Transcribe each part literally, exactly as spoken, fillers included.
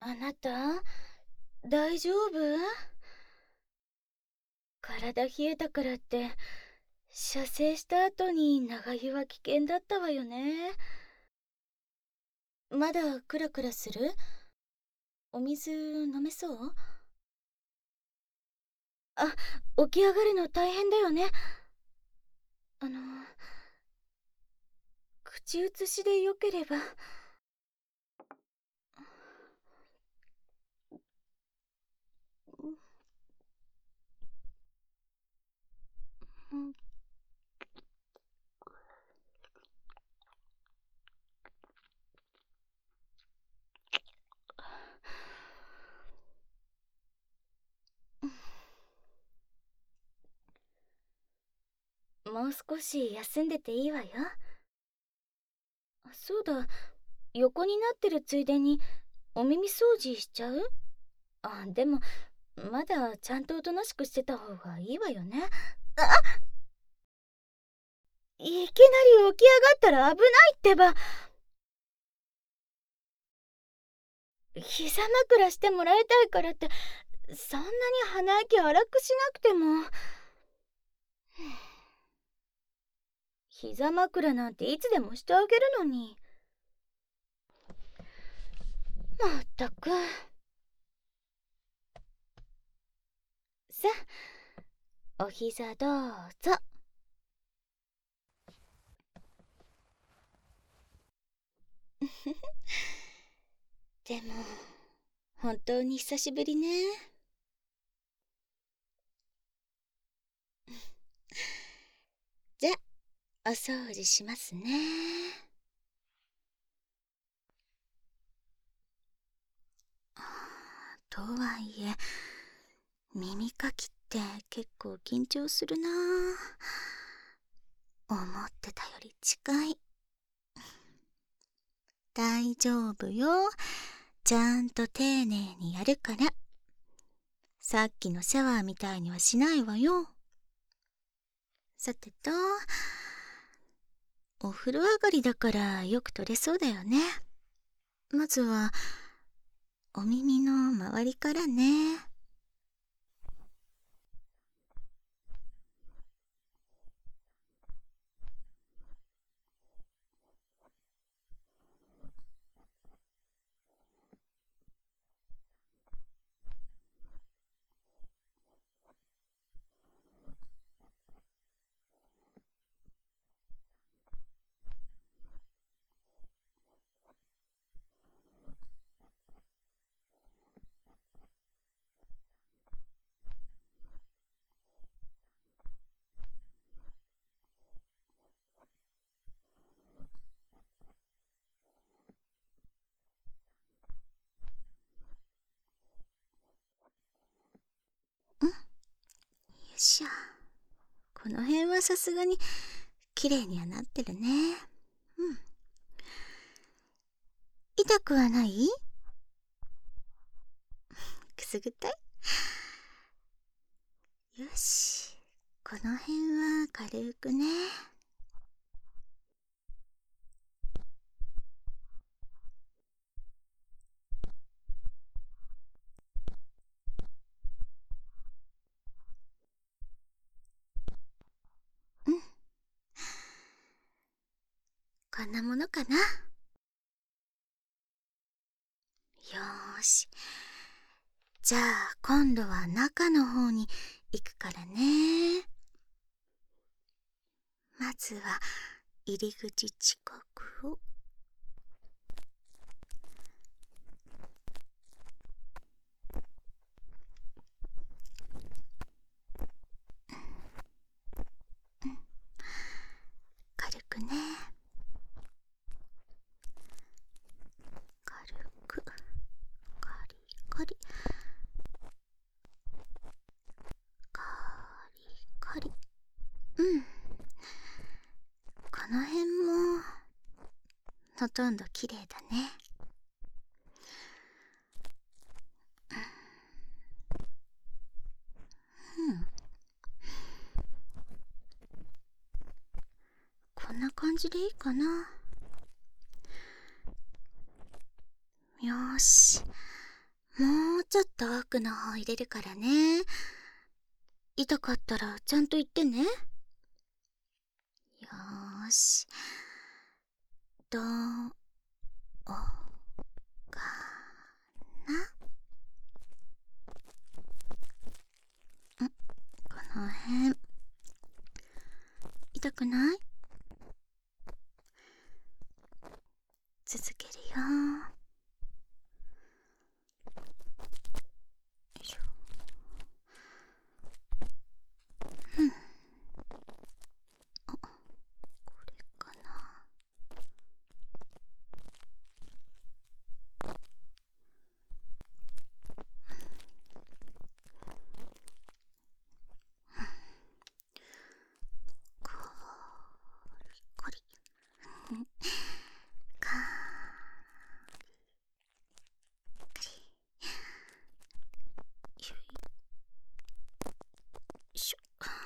あなた、大丈夫？体冷えたからって、射精した後に長湯は危険だったわよね。まだクラクラする？お水飲めそう？あ、起き上がるの大変だよね。あの、口移しでよければ。うん、もう少し休んでていいわよ。そうだ、横になってるついでにお耳掃除しちゃう？あ、でもまだちゃんとおとなしくしてた方がいいわよね。あ、いきなり起き上がったら危ないってば。膝枕してもらいたいからってそんなに鼻息荒くしなくても。膝枕なんていつでもしてあげるのに。まったく。さあ、お膝どうぞ。でも本当に久しぶりね。じゃあお掃除しますね。とはいえ耳かきって結構緊張するな。思ってたより近い。大丈夫よ。ちゃんと丁寧にやるから。さっきのシャワーみたいにはしないわよ。さてと、お風呂上がりだからよく取れそうだよね。まずはお耳の周りからね。ん？よいしょ。この辺はさすがに綺麗にはなってるね。うん。痛くはない？くすぐったい？よし、この辺は軽くね。うん、こんなものかな。よーし、じゃあ今度は中の方に行くからね。まずは入り口近くを。軽くね。軽くカリカリカリカリ。うん、この辺もほとんど綺麗だね。うん、こんな感じでいいかな。よーし、 もうちょっと奥の方入れるからね。痛かったらちゃんと言ってね。よーし。どうかな。ん、この辺痛くない？続けるよ。よいしょ。うん。あ、これかな。こりこり。かり。よいしょ。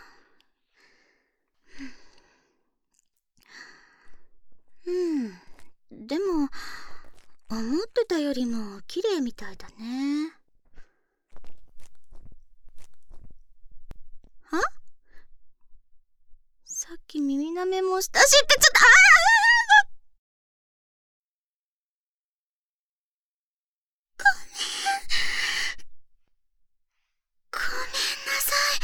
うん。でも、思ってたよりも綺麗みたいだね。は？さっき耳舐めもしたしってちょっと、ああ！ごめん。ごめんなさい。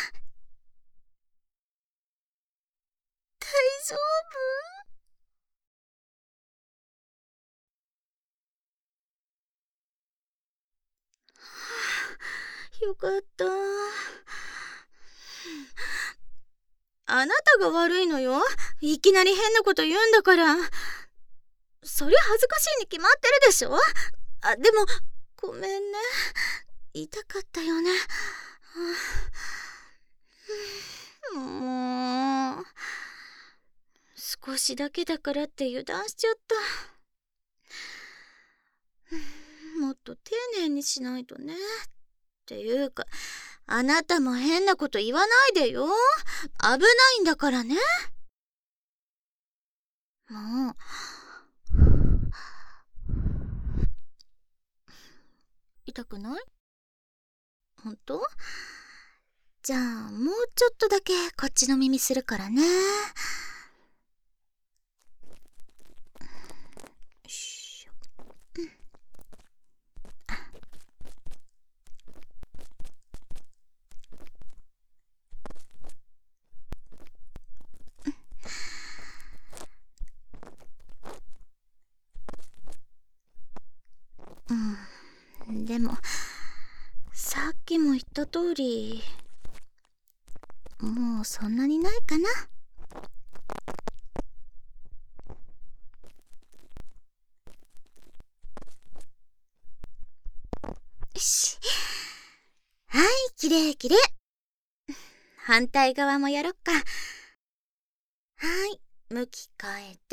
大丈夫？よかった。あなたが悪いのよ。いきなり変なこと言うんだから。そりゃ恥ずかしいに決まってるでしょ。あ、でも、ごめんね。痛かったよね。もう、少しだけだからって油断しちゃった。もっと丁寧にしないとね。っていうか、あなたも変なこと言わないでよ。危ないんだからね。もう。痛くない？ほんと？じゃあ、もうちょっとだけこっちの耳するからね。よいしょ。うん。うん。でも、さっきも言った通り、もうそんなにないかな。よし。はい、きれいきれい。反対側もやろっか。はい、向き変えて。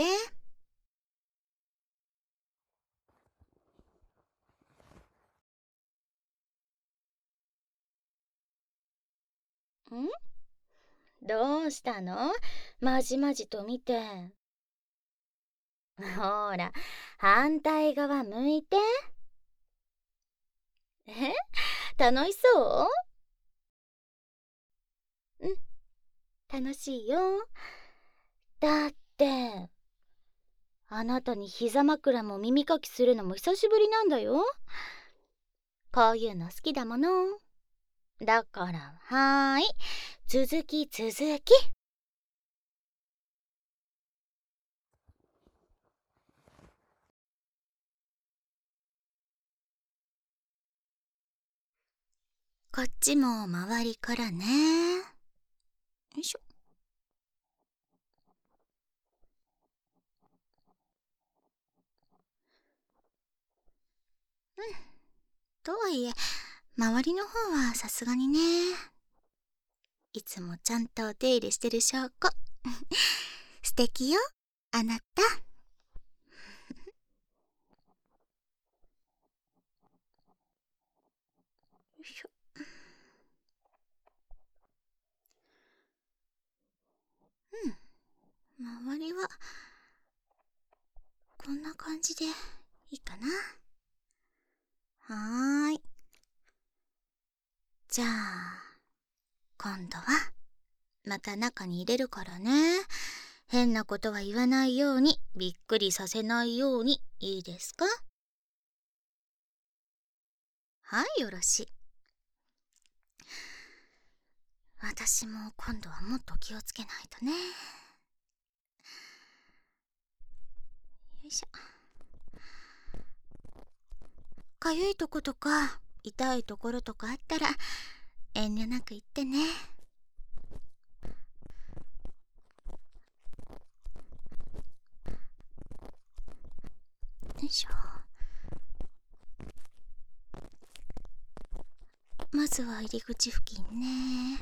ん？どうしたの？まじまじと見て。ほら、反対側向いて。え？楽しそう？うん、楽しいよ。だって、あなたに膝枕も耳かきするのも久しぶりなんだよ。こういうの好きだもの。だから、はーい。続き続き。こっちも周りからね。よいしょ。うん。とはいえ、周りの方はさすがにね。いつもちゃんとお手入れしてる証拠。素敵よ、あなた。よいしょ。うん。周りは、こんな感じでいいかな。はーい。 じゃあ今度はまた中に入れるからね。変なことは言わないように、びっくりさせないように、いいですか？はい、よろしい。私も今度はもっと気をつけないとね。よいしょ。かゆいとことか痛いところとかあったら遠慮なく言ってね。よいしょ。まずは入り口付近ね。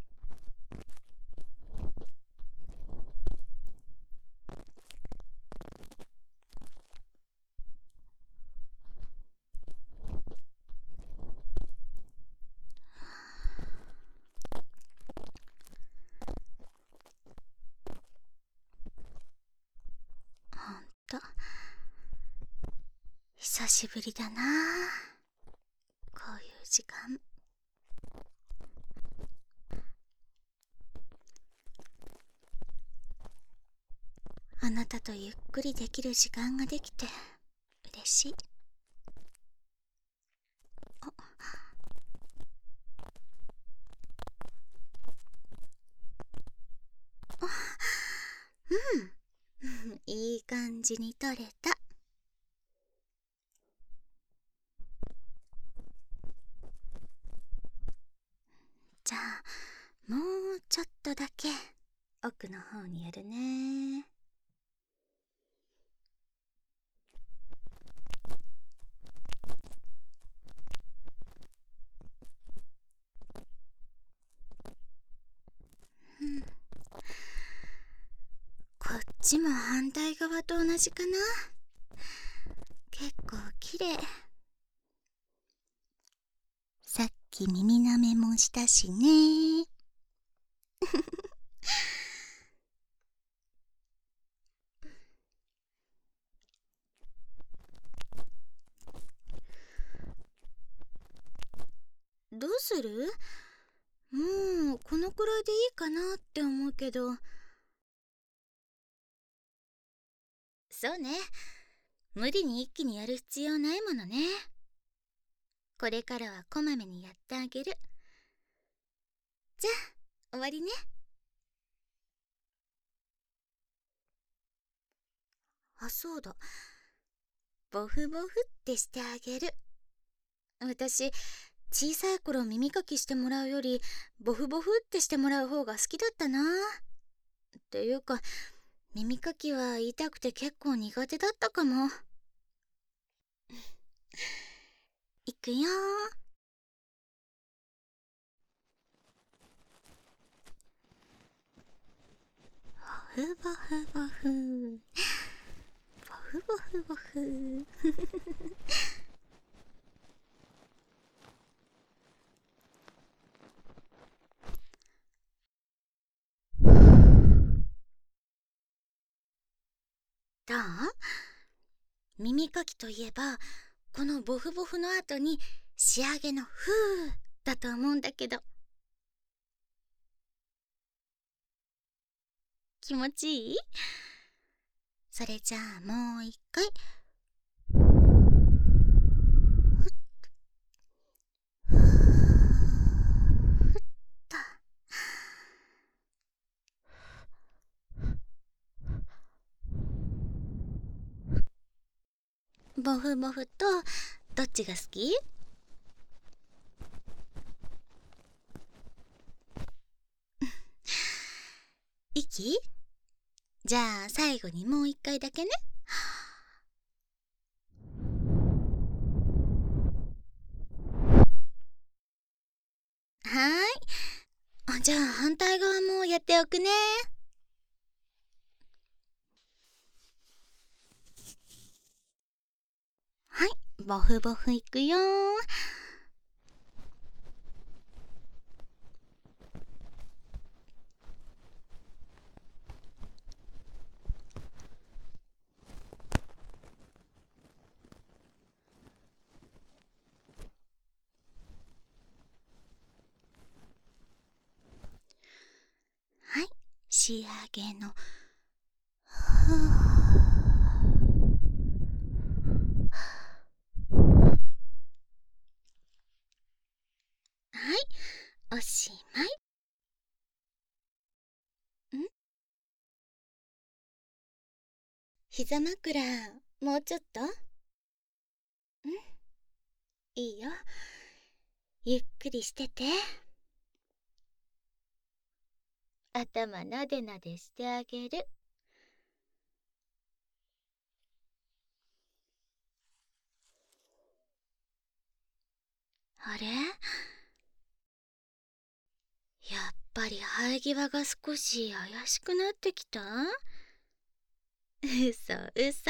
ほんと久しぶりだな、こういう時間。あなたとゆっくりできる時間ができて嬉しい。あ、あ、うんいい感じに撮れた。じゃあもうちょっとだけ奥の方にやるね。うん、こっちも反対側と同じかな。結構綺麗。さっき耳なめもしたしね。どうする？もうこのくらいでいいかなって思うけど。そうね、無理に一気にやる必要ないものね。これからはこまめにやってあげる。じゃあ終わりね。あ、そうだ、ボフボフってしてあげる。私小さい頃耳かきしてもらうよりボフボフってしてもらう方が好きだったな。っていうか耳かきは痛くて結構苦手だったかも。いくよ。ボフボフボフボフボフボフどう？耳かきといえばこのボフボフの後に仕上げのフーだと思うんだけど、気持ちいい？それじゃあもう一回。ふっと。ボフボフとどっちが好き？息？じゃあ最後にもう一回だけね。はーい。じゃあ反対側もやっておくね。はい、ボフボフいくよ。 仕上げのはい、おしまい。ん膝枕、もうちょっと。んいいよ。ゆっくりしてて。頭なでなでしてあげる。あれ、やっぱり生え際が少し怪しくなってきた？嘘嘘。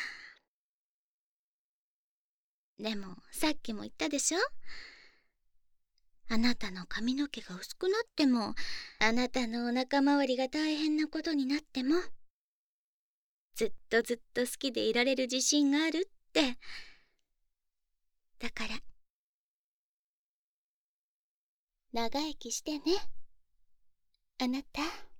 でもさっきも言ったでしょ、あなたの髪の毛が薄くなっても、あなたのお腹周りが大変なことになっても、ずっとずっと好きでいられる自信があるって。だから長生きしてね、あなた。